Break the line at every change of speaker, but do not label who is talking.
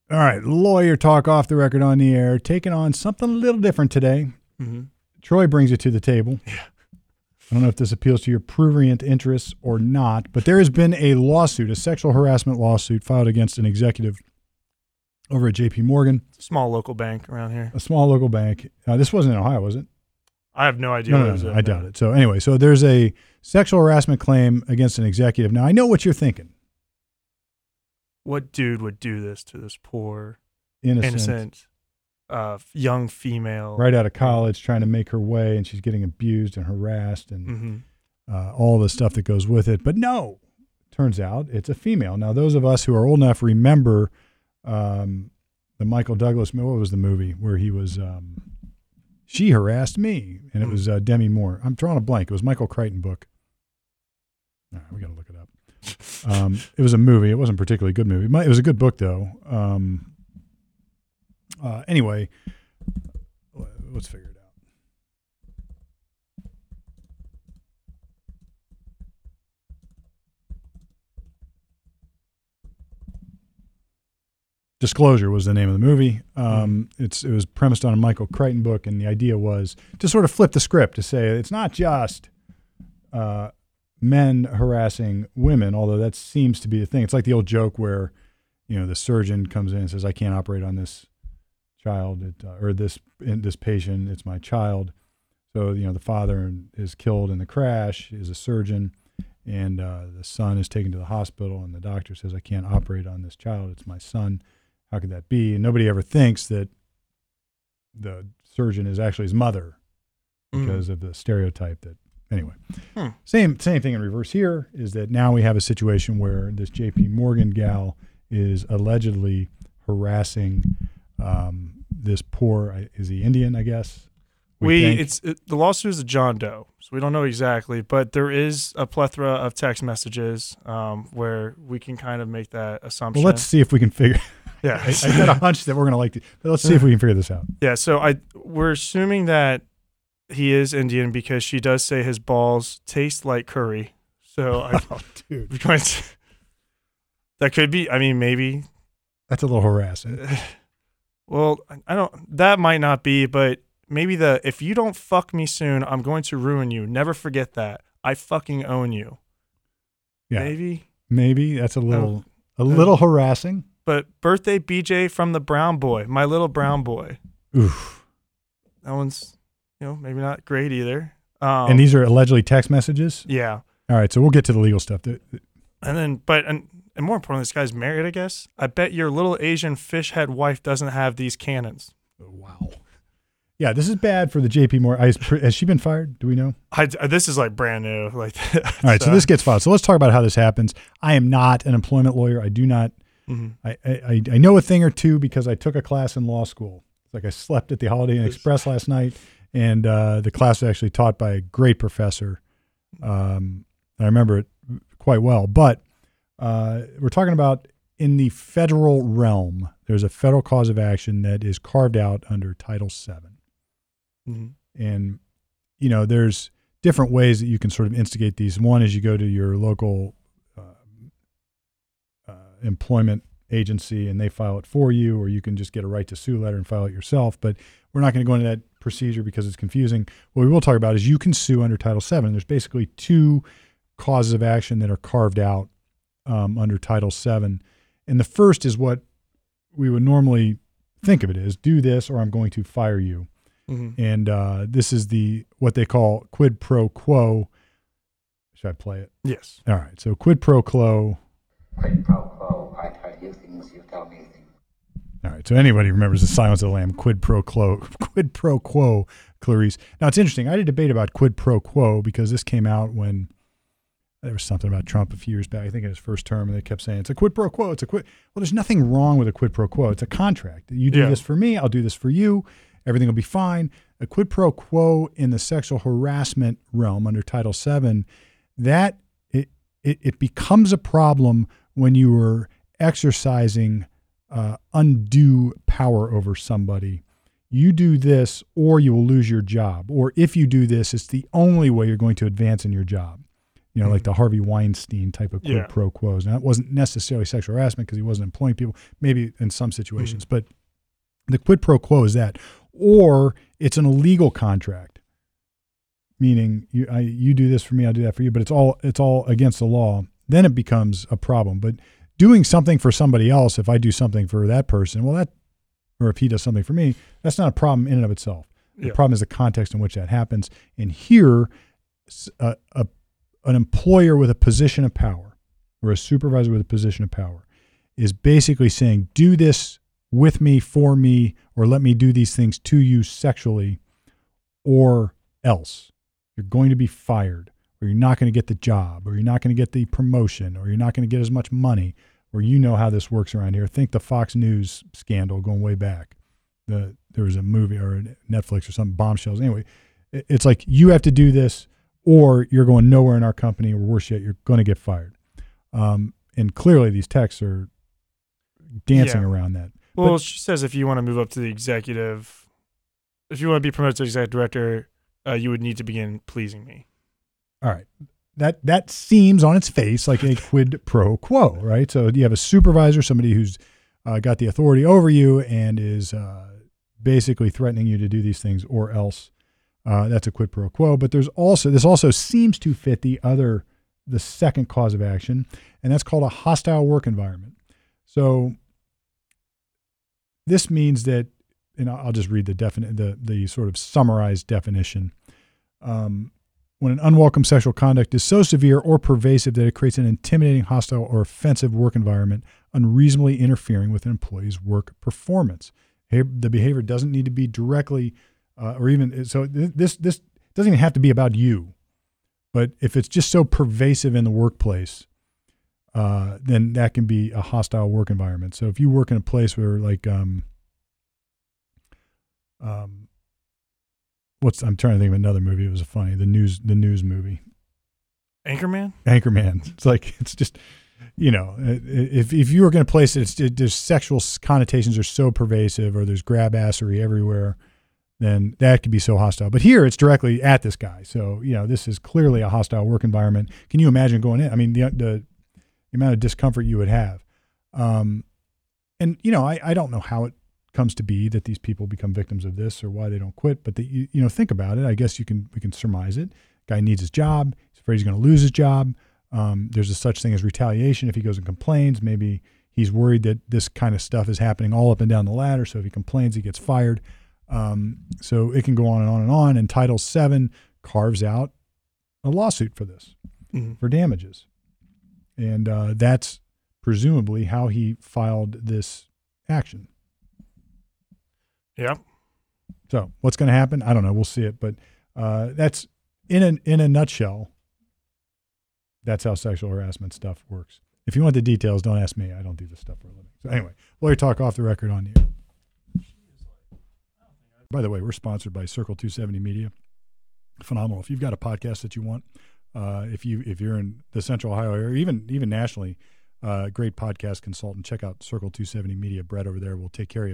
All right, lawyer talk off the record on the air, taking on something a little different today.
Mm-hmm.
Troy brings it to the table.
Yeah.
I don't know if this appeals to your prurient interests or not, but there has been a lawsuit, a sexual harassment lawsuit filed against an executive over at J.P. Morgan.
Small local bank around here.
A small local bank. This wasn't in Ohio, was it?
I have no idea.
No, I doubt it. So anyway, so there's a sexual harassment claim against an executive. Now, I know what you're thinking.
What dude would do this to this poor,
Innocent
young female?
right out of college, trying to make her way, and she's getting abused and harassed and all the stuff that goes with it. But no, turns out it's a female. Now, those of us who are old enough remember the Michael Douglas, what was the movie where he was, She Harassed Me, and it was Demi Moore. I'm drawing a blank. It was Michael Crichton book. All right, we got to look it up. It was a movie. It wasn't a particularly good movie. It was a good book, though. Anyway, let's figure it out. Disclosure was the name of the movie. It was premised on a Michael Crichton book, and the idea was to sort of flip the script to say it's not just men harassing women, although that seems to be the thing. It's like the old joke where, the surgeon comes in and says, "I can't operate on this child or this patient. It's my child." So, the father is killed in the crash, is a surgeon, and the son is taken to the hospital, and the doctor says, "I can't operate on this child. It's my son. How could that be?" And nobody ever thinks that the surgeon is actually his mother because of the stereotype that, anyway. Same thing in reverse here is that now we have a situation where this J.P. Morgan gal is allegedly harassing this poor, is he Indian, I guess?
The lawsuit is a John Doe, so we don't know exactly, but there is a plethora of text messages where we can kind of make that assumption.
Well, let's see if we can figure.
Yeah,
I got a hunch that we're going to like it, but let's see if we can figure this out.
Yeah, so we're assuming that he is Indian because she does say his balls taste like curry. So
dude,
that could be. I mean, maybe
that's a little harassing.
Well, that might not be, but maybe if you don't fuck me soon, I'm going to ruin you. Never forget that. I fucking own you.
Yeah,
maybe
that's a little harassing.
But birthday BJ from the brown boy, my little brown boy.
Oof,
that one's maybe not great either.
And these are allegedly text messages.
Yeah.
All right, so we'll get to the legal stuff.
And more importantly, this guy's married, I guess. I bet your little Asian fish head wife doesn't have these cannons.
Wow. Yeah, this is bad for the JP Morgan. Has she been fired? Do we know?
This is like brand new. All
right, so this gets filed. So let's talk about how this happens. I am not an employment lawyer. I do not. I know a thing or two because I took a class in law school. It's like I slept at the Holiday Inn Express last night, and the class was actually taught by a great professor. I remember it quite well. But we're talking about in the federal realm, there's a federal cause of action that is carved out under Title VII. And, there's different ways that you can sort of instigate these. One is you go to your local employment agency and they file it for you, or you can just get a right to sue letter and file it yourself. But we're not going to go into that procedure because it's confusing. What we will talk about is you can sue under Title VII. There's basically two causes of action that are carved out under Title VII. And the first is what we would normally think of it as: do this or I'm going to fire you. And this is what they call quid pro quo. Should I play it?
Yes.
All right. So quid pro quo.
Quid pro quo. I tell you things, you tell me things.
All right. So anybody remembers the Silence of the Lamb? Quid pro quo, Clarice. Now it's interesting. I had a debate about quid pro quo because this came out when there was something about Trump a few years back, I think in his first term, and they kept saying it's a quid pro quo. It's a quid. Well, there's nothing wrong with a quid pro quo. It's a contract. You do this for me, I'll do this for you. Everything will be fine. A quid pro quo in the sexual harassment realm under Title VII, that it becomes a problem when you are exercising undue power over somebody. You do this or you will lose your job. Or if you do this, it's the only way you're going to advance in your job. You know, like the Harvey Weinstein type of quid
Yeah.
pro quos. Now, it wasn't necessarily sexual harassment because he wasn't employing people, maybe in some situations, but the quid pro quo is that. Or it's an illegal contract, meaning you do this for me, I'll do that for you, but it's all against the law. Then it becomes a problem. But doing something for somebody else, if I do something for that person, or if he does something for me, that's not a problem in and of itself. The problem is the context in which that happens. And here, an employer with a position of power or a supervisor with a position of power is basically saying, do this with me, for me, or let me do these things to you sexually, or else you're going to be fired, or you're not going to get the job, or you're not going to get the promotion, or you're not going to get as much money, or you know how this works around here. Think the Fox News scandal going way back. There was a movie or a Netflix or some Bombshells. Anyway, it's like you have to do this or you're going nowhere in our company, or worse yet, you're going to get fired. And clearly these texts are dancing around that.
Well, she says if you want to move up to the executive, if you want to be promoted to executive director, you would need to begin pleasing me.
All right. That seems on its face like a quid pro quo, right? So you have a supervisor, somebody who's got the authority over you and is basically threatening you to do these things or else. That's a quid pro quo. But this also seems to fit the second cause of action, and that's called a hostile work environment. So this means that, and I'll just read the sort of summarized definition. When an unwelcome sexual conduct is so severe or pervasive that it creates an intimidating, hostile, or offensive work environment, unreasonably interfering with an employee's work performance. The behavior doesn't need to be directly, or even so. This doesn't even have to be about you, but if it's just so pervasive in the workplace, then that can be a hostile work environment. So if you work in a place where I'm trying to think of another movie. It was funny. The news movie.
Anchorman?
It's just, if you work in a place that there's sexual connotations are so pervasive or there's grab assery everywhere, then that could be so hostile. But here it's directly at this guy. So, this is clearly a hostile work environment. Can you imagine going in? I mean, the amount of discomfort you would have. I don't know how it comes to be that these people become victims of this or why they don't quit, but think about it. I guess we can surmise it. Guy needs his job. He's afraid he's going to lose his job. There's a such thing as retaliation. If he goes and complains, maybe he's worried that this kind of stuff is happening all up and down the ladder. So if he complains, he gets fired. So it can go on and on and on. And Title VII carves out a lawsuit for this, for damages. And that's presumably how he filed this action.
Yeah.
So what's going to happen? I don't know. We'll see it. But that's in a nutshell. That's how sexual harassment stuff works. If you want the details, don't ask me. I don't do this stuff for a living. So anyway, lawyer talk off the record on you. By the way, we're sponsored by Circle 270 Media. Phenomenal. If you've got a podcast that you want, if you're in the Central Ohio area, even nationally, great podcast consultant, check out Circle 270 Media. Brett over there will take care of you.